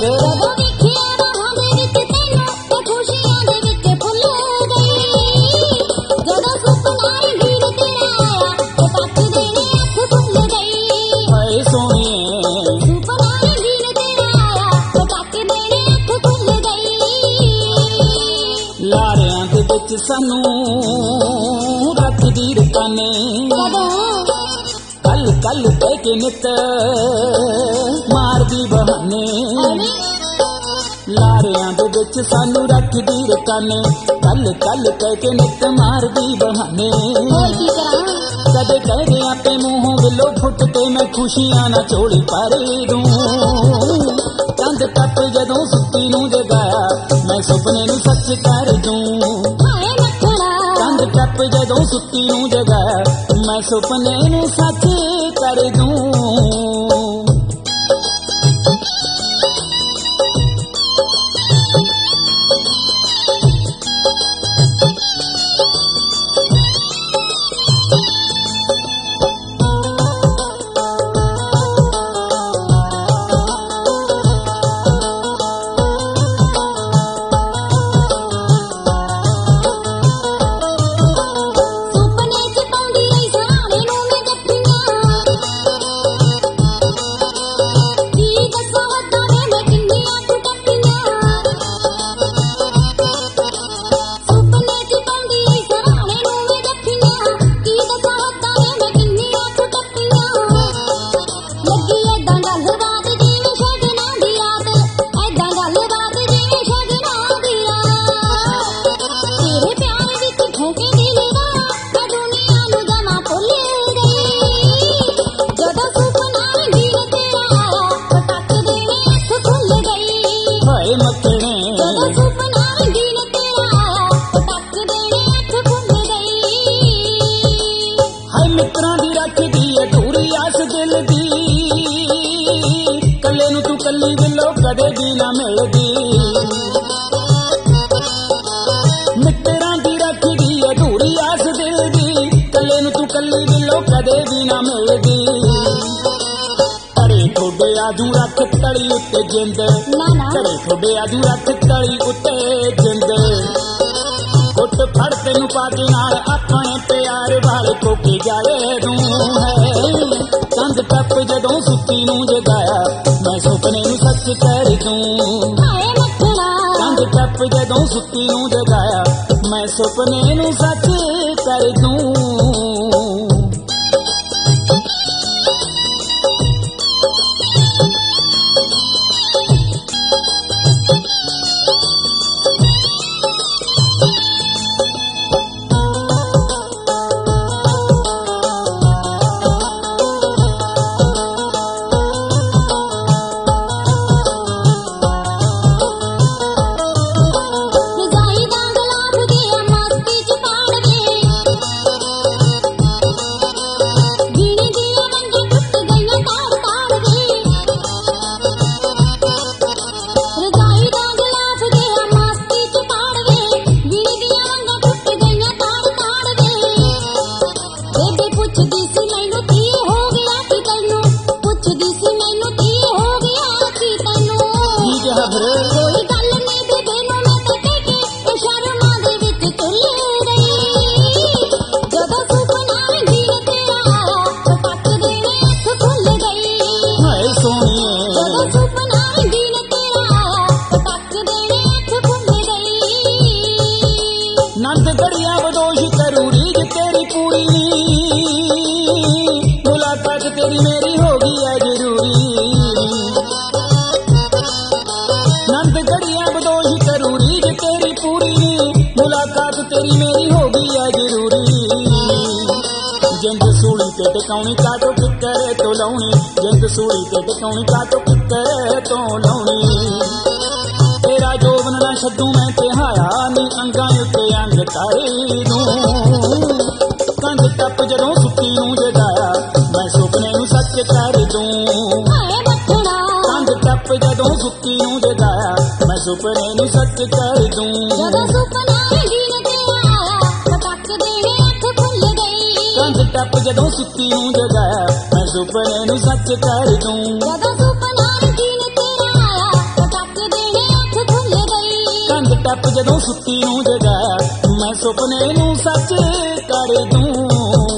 ਫਿਰ ਲਾਰਿਆਂ ਦੇ ਵਿੱਚ ਸਾਨੂੰ ਰੱਖਦੀ ਰਕਾਨੇ ਕੱਲ ਕੱਲ ਕਹਿ ਕੇ ਨਿੱਤ ਮਾਰਦੀ ਬਹਾਨੇ ਲਾਰਿਆਂ ਦੇ ਵਿੱਚ ਸਾਨੂੰ ਰੱਖਦੀ ਰਕਾਨੇ ਕੱਲ ਕੱਲ ਕਹਿ ਕੇ ਨਿੱਤ ਮਾਰਦੀ ਬਹਾਨੇ ਕਦੇ ਕਹਦੇ ਆਪੇ ਮੂੰਹੋਂ ਵਿੱਲੋ ਫੁੱਟ ਕੇ ਮੈਂ ਖੁਸ਼ੀਆਂ ਨਾ ਝੋਲੀ ਭਰ ਦੂੰ ਚੰਦ ਟੱਪ ਜਦੋਂ ਸੁੱਤੀ ਨੂੰ ਜਗਾਇਆ ਮੈਂ ਸੁਪਨੇ ਨੂੰ ਸੱਚ ਕਰ ਦੂੰ ਚੰਦ ਟੱਪ ਜਦੋਂ ਸੁੱਤੀ ਨੂੰ ਜਗਾਇਆ ਮੈਂ ਸੁਪਨੇ ਨੂੰ ਸੱਚ ਕਰ ਦੂੰ ਮਿੱਤਰਾਂ ਦੀ ਰੱਖਦੀ ਅਧੂਰੀ ਆਸ ਦਿਲ ਦੀ ਕੱਲੇ ਨੂੰ ਤੂੰ ਕੱਲੀ ਦਿਲੋਂ ਕਦੇ ਵੀ ਨਾ ਮਿਲਦੀ ਮਿੱਤਰਾਂ ਦੀ ਰੱਖਦੀ ਅਧੂਰੀ ਆਸ ਦਿਲ ਦੀ ਕੱਲੇ ਨੂੰ ਤੂੰ ਕੱਲੀ ਦਿਲੋਂ ਕਦੇ ਵੀ ਨਾ ਮਿਲਦੀ ਅਰੇ ਥੋੜੇ ਆਜੂ ਰੱਖ ਤਲੀ ਉੱਤੇ ਜਿੰਦ ਅਰੇ ਥੋੜੇ ਆਜੂ ਰੱਖ ਤਲੀ ਉੱਤੇ ਜਿੰਦ ਕੁੱਟ ਫੜ ਤੈਨੂੰ ਪਾ ਕੇ ਨਾਲ ਆਪਣੇ ਪਿਆਰ ਵਾਲੇ ਕੋਕੇ ਜਾਏ ਦੂੰ ਹੈ ਕੰਧ ਟੱਪ ਜਦੋਂ ਸੁੱਤੀ ਨੂੰ ਜਗਾਇਆ ਮੈਂ ਸੁਪਨੇ ਨੂੰ ਸੱਚ ਕਰ ਦੂੰ ਕੰਧ ਟੱਪ ਜਦੋਂ ਸੁੱਤੀ ਨੂੰ ਜਗਾਇਆ ਮੈਂ ਸੁਪਨੇ ਨੂੰ ਸੱਚ ਕਰ ਦੂੰ नंद घड़िया बदोश करूँ रीज तेरी पूरी मुलाकात तेरी मेरी होगी है जरूरी नंद घड़िया बदोश करूँ रीज तेरी पूरी मुलाकात तेरी मेरी होगी है जरूरी जिंद सूली ते टिकाउनी काटो किकरे तो लाउनी जिंद सूली ते टिकाउनी काटो किकरे तो लाउनी तेरा जोबन ना छड्डू मैं तिहाया नी अंगां उत्ते अंग तारे दूं कंध टप जदों सुत्ती नूं जगाया मैं सुपने नूं सच कर दूं कंध टप जदों सुत्ती नूं जगाया मैं सुपने नूं सच कर दूं कंध टप जदों सुत्ती नूं जगाया मैं सुपने नूं सच कर दूं टप जदों सुत्ती नूं जगाया, मैं सुपने नूं सच कर दूं।